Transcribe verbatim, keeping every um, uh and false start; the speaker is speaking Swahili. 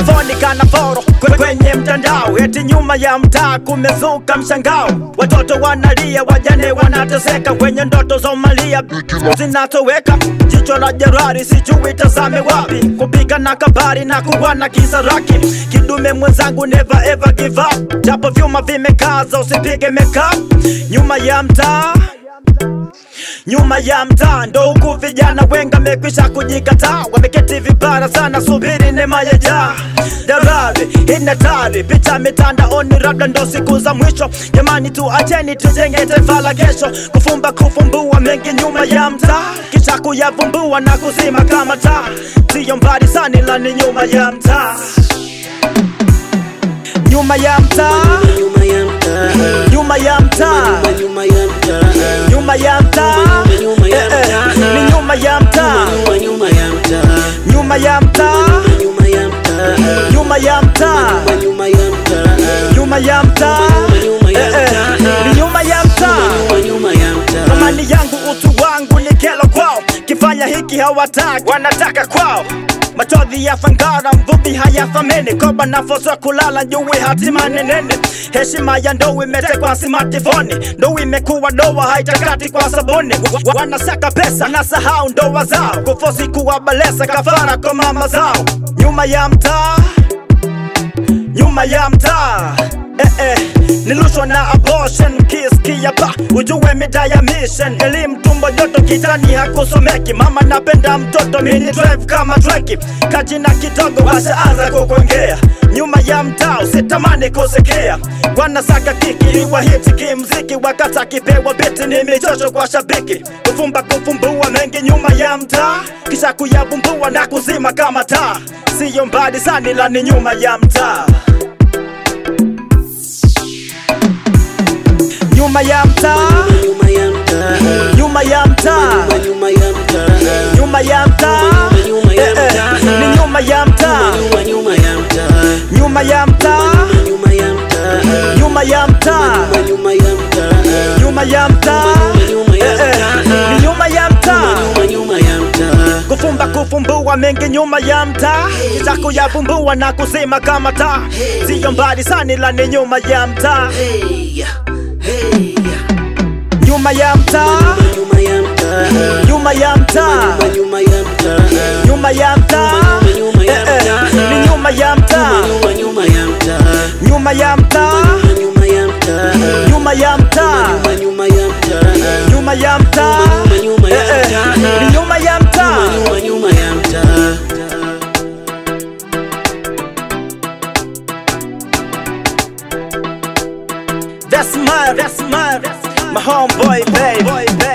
wanavonika na foro kwenye mtandao, eti nyuma ya mtaa kumezuka mshangao. Watoto wanalia, wajane wanateseka, kwenye ndoto za umalia zinatoweka. Jicho la jerari sijui tazame wapi, kupika na kabari na kuwana kisaraki. Kidume mwenzangu never ever give up, japo vyuma vimekaza usipige makeup. Nyuma ya mtaa, nyuma ya mtaa ndo huku vijana wenga mekwisha kujikataa. Wameketi vibara sana subiri neema ya Jah. Darari inatari picha mitandaoni, labda ndo siku za mwisho. Jamani tuacheni tujenge taifa la kesho. Kufumba kufumbua mengi nyuma ya mtaa, kisha kuyavumbua na kuzima kama taa. Sio mbali sana ila ni nyuma ya mtaa. Nyuma ya mtaa, nyuma ya mtaa, nyuma ya mtaa, nyuma ya mtaa, nyuma ya mtaa, ni nyuma ya mtaa, nyuma ya mtaa, nyuma ya mtaa, nyuma ya mtaa, nyuma ya mtaa, ni nyuma ya mtaa. Amani yangu utu wangu ni kelo kwao, kifanya hiki hawataki wanataka kwao. Machodhi ya fangara mvuvi hayathamini, koba na fosa kulala njui hatima nenene. Heshima ya ndo imetekwa smartphone, ndo imekuwa doa haitakati kwa sabuni. Wanasaka pesa na sahau ndoa zao, kufosi kuwabalesa kafara kwa mama zao. Nyuma ya mtaa, nyuma ya mtaa, eh eh, nilushwa na abortion, kiss kiyapa, ujue mida ya mission. Elimu tumbo joto kitani hakusomeki, mama napenda mtoto mini drive kama treki. Kajina kidogo washaanza kukuongea, nyuma ya mtaa usitamani kusikia. Wanasaka kiki iwa hiti kimziki, wakata kipewa biti ni michocho kwa shabiki. Kufumba kufumbua mengi nyuma ya mtaa, kisha kuyavumbua na kuzima kama taa. Sio mbali sana ila ni nyuma ya mtaa. Nyuma ya mtaa, nyuma ya mtaa, nyuma ya mtaa, nyuma ya mtaa, ni nyuma ya mtaa, nyuma ya mtaa, nyuma ya mtaa, nyuma ya mtaa, ni nyuma ya mtaa. Kufumba kufumbua mengi nyuma ya mtaa, kisha kuyavumbua na kuzima kama taa. Sio mbali sana ila ni nyuma ya mtaa. Nyuma ya mtaa, nyuma ya mtaa, nyuma ya mtaa, ni nyuma ya mtaa, nyuma ya mtaa, nyuma ya mtaa, nyuma ya mtaa, ni nyuma ya mtaa. That's my, that's my, my homeboy, babe.